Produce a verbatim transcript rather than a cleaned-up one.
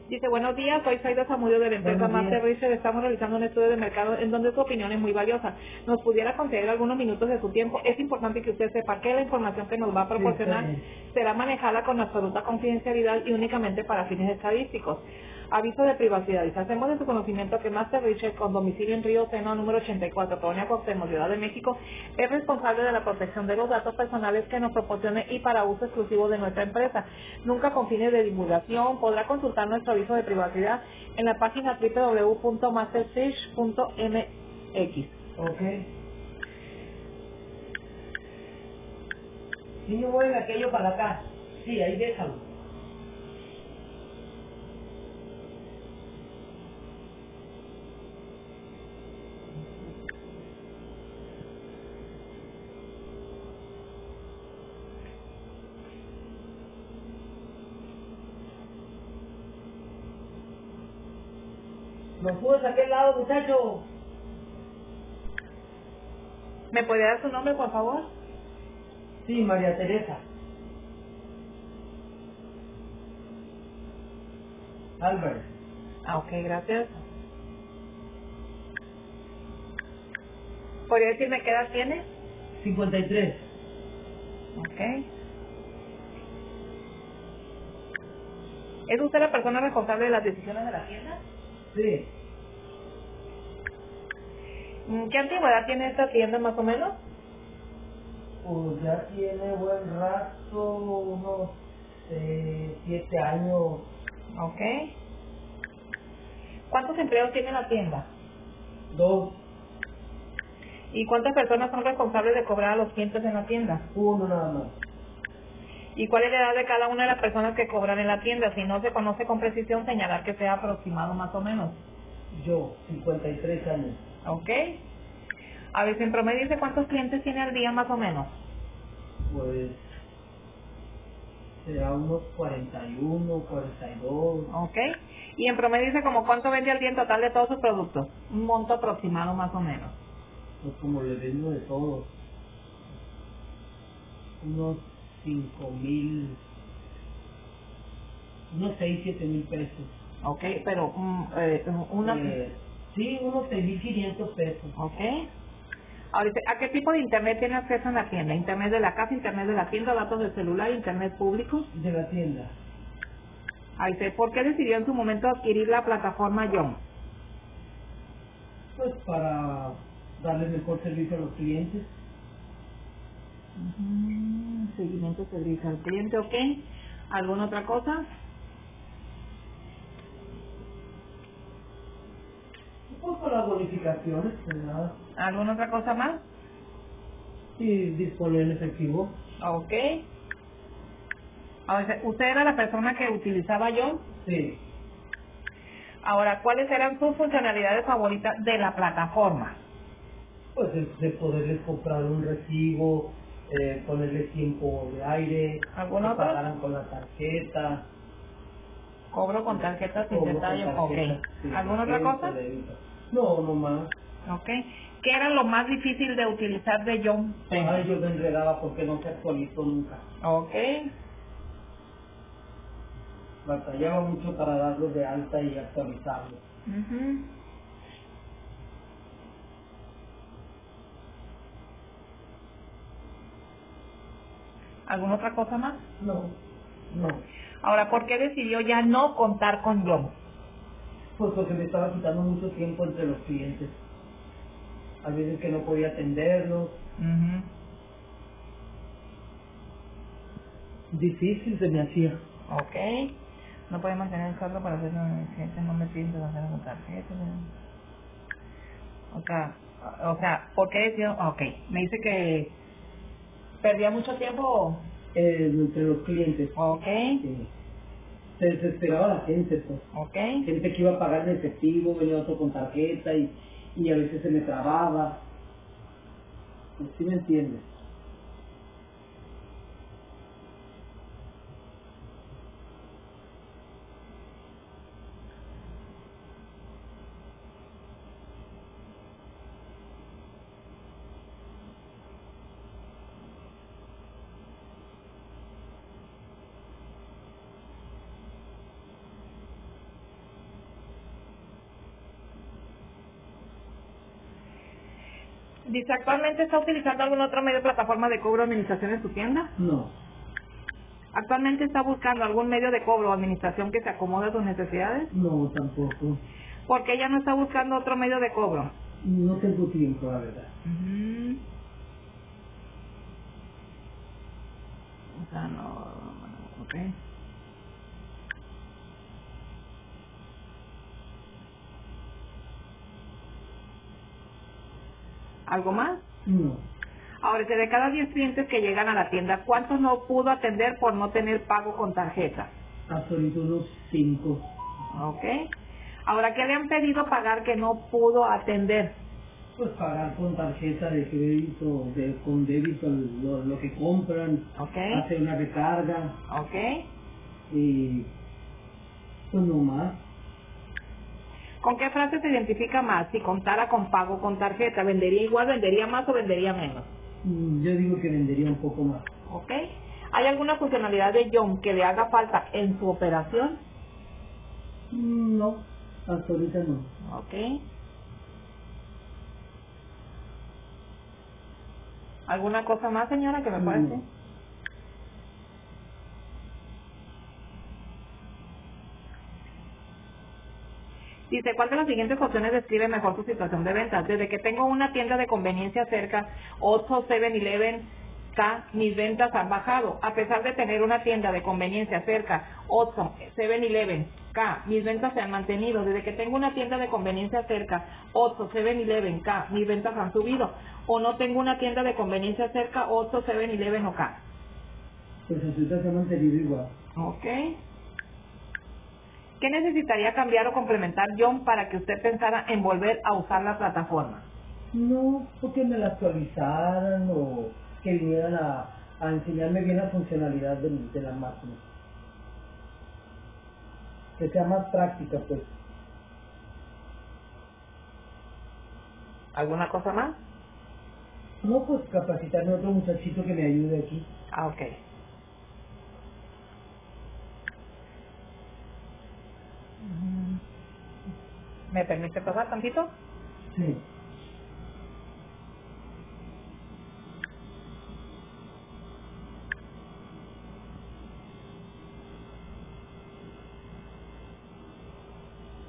Dice, buenos días, soy Saida Zamudio de la empresa Buenos Master días. Research. Estamos realizando un estudio de mercado en donde su opinión es muy valiosa. ¿Nos pudiera conceder algunos minutos de su tiempo? Es importante que usted sepa que la información que nos va a Sí, está proporcionar bien. será manejada con absoluta confidencialidad y únicamente para fines estadísticos. Aviso de privacidad. Dice, hacemos de su conocimiento que Master Research, con domicilio en Río Seno, número ochenta y cuatro, Colonia Cuauhtémoc, Ciudad de México, es responsable de la protección de los datos personales que nos proporcione y para uso exclusivo de nuestra empresa. Nunca con fines de divulgación. Podrá consultar nuestro aviso de privacidad en la página doble u doble u doble u punto masterfish punto m x. Ok. Sí, yo voy aquello para acá. Sí, ahí déjalo. ¿Nos subes a aquel lado, muchacho? ¿Me puede dar su nombre, por favor? Sí, María Teresa. Albert. Ah, ok, gracias. ¿Podría decirme qué edad tiene? cincuenta y tres. Ok. ¿Es usted la persona responsable de las decisiones de la tienda? Sí. Mm, ¿Qué antigüedad tiene esta tienda más o menos? Pues ya tiene buen rato, unos eh, siete años. Ok. ¿Cuántos empleados tiene la tienda? Dos. ¿Y cuántas personas son responsables de cobrar a los clientes en la tienda? Uno nada más. ¿Y cuál es la edad de cada una de las personas que cobran en la tienda? Si no se conoce con precisión, señalar que sea aproximado más o menos. Yo, cincuenta y tres años. ¿Ok? A ver, si en promedio dice cuántos clientes tiene al día más o menos. Pues será unos cuarenta y uno, cuarenta y dos. ¿Ok? Y en promedio dice como cuánto vende al día en total de todos sus productos. Un monto aproximado más o menos. Pues como le vendo de todo. Unos cinco mil, unos seis, siete mil pesos. ¿Ok? Pero mm, eh, una... Eh, sí, unos seis mil quinientos pesos. ¿Ok? Ahorita, ¿a qué tipo de internet tiene acceso en la tienda? ¿Internet de la casa, internet de la tienda, datos de celular, internet público? De la tienda. Ahí sé, ¿por qué decidió en su momento adquirir la plataforma Yom? Pues para darle mejor servicio a los clientes. Ujú, seguimiento de servicio al cliente, ¿ok? ¿Alguna otra cosa? Pues con las bonificaciones, pues nada. ¿Alguna otra cosa más? Y dispone en efectivo. Ok. Ahora, ¿usted era la persona que utilizaba Yom? Sí. Ahora, ¿cuáles eran sus funcionalidades favoritas de la plataforma? Pues de, de poderles comprar un recibo, eh, ponerle tiempo de aire, ¿Algún que otro? pagaran con la tarjeta, Cobro con tarjeta sin cobro con detalle, ok. tarjeta, sí, ¿Alguna otra crédito, cosa? débito. No, no más. Ok. ¿Qué era lo más difícil de utilizar de Yom? Ay, yo me enredaba porque no se actualizó nunca. Ok. Batallaba mucho para darlos de alta y actualizarlos. Ujú. ¿Alguna otra cosa más? No, no. Ahora, ¿por qué decidió ya no contar con Yom? Pues porque me estaba quitando mucho tiempo entre los clientes. A veces que no podía atenderlos. Ujú. Difícil se me hacía. Ok. No puede mantener el saldo para hacer un cliente, no me piden de hacer una tarjeta. O sea, o sea, ¿por qué decidió? Ok. Me dice que perdía mucho tiempo. Eh, entre los clientes. Ok. Sí. Se desesperaba la gente, pues. Ok. Gente que iba a pagar en efectivo, venía otro con tarjeta y, y a veces se me trababa. Pues sí me entiendes. Dice, ¿actualmente está utilizando algún otro medio de plataforma de cobro o administración en su tienda? No, ¿Actualmente está buscando algún medio de cobro o administración que se acomode a sus necesidades? no tampoco. ¿Por qué ella no está buscando otro medio de cobro? No tengo tiempo, la verdad. Ujú. O sea, no... Ok. ¿Algo más? No, Ahora, si de cada diez clientes que llegan a la tienda, ¿cuántos no pudo atender por no tener pago con tarjeta? hasta ahorita unos cinco. ¿Ok? Ahora, ¿qué le han pedido pagar que no pudo atender? Pues pagar con tarjeta de crédito, de, con débito lo, lo que compran, ¿Ok? hacer una recarga ¿Ok? y pues no más. ¿Con qué frase se identifica más si contara con pago con tarjeta? ¿Vendería igual, vendería más o vendería menos? Mm, Yo digo que vendería un poco más. ¿Ok? ¿Hay alguna funcionalidad de John que le haga falta en su operación? Mm, No, hasta ahorita no. ¿Ok? ¿Alguna cosa más, señora, que me pueda decir? No. Dice, ¿cuál de las siguientes opciones describe mejor su situación de ventas? Desde que tengo una tienda de conveniencia cerca, Oxxo, seven eleven, K, mis ventas han bajado. A pesar de tener una tienda de conveniencia cerca, Oxxo, seven eleven, K, mis ventas se han mantenido. Desde que tengo una tienda de conveniencia cerca, Oxxo, seven eleven, K, mis ventas han subido. O no tengo una tienda de conveniencia cerca, Oxxo, seven eleven o K. Pues ahorita se ha mantenido igual. Ok. ¿Qué necesitaría cambiar o complementar, John, para que usted pensara en volver a usar la plataforma? No, porque me la actualizaran o que vinieran a, a enseñarme bien la funcionalidad de, de la máquina. Que sea más práctica, pues. ¿Alguna cosa más? No, pues capacitarme a otro muchachito que me ayude aquí. Ah, ok. ¿Me permite pasar tantito? Sí.